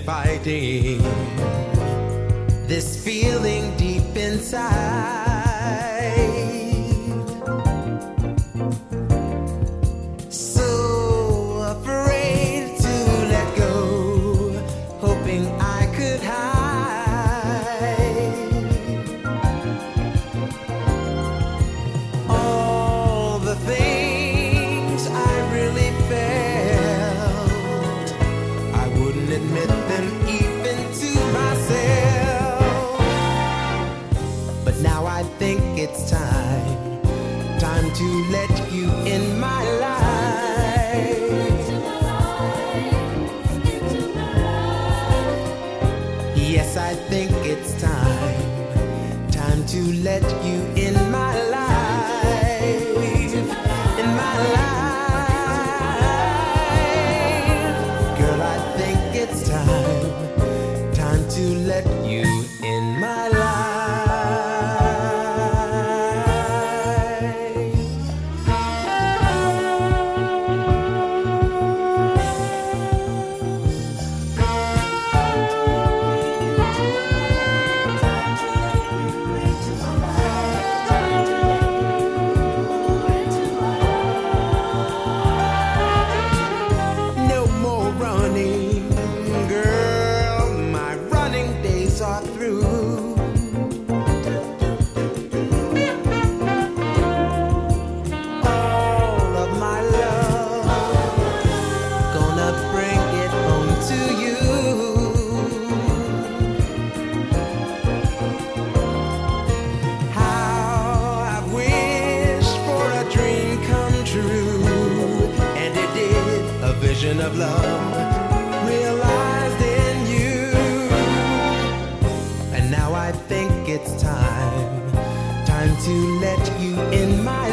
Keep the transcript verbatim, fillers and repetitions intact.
fighting this feeling deep inside. So afraid to let go, hoping I could hide all the things I really felt. I wouldn't admit them even to myself. But now I think it's time, time to let you in my life. Yes, I think it's time, time to let you in my life, in my life. Girl, I think it's time, time to let you in my life. No more running, girl, my running days are through. All of my love, gonna bring it home to you. How I've wished for a dream come true, and it did, a vision of love realized in you. And now I think it's time, time to let you in my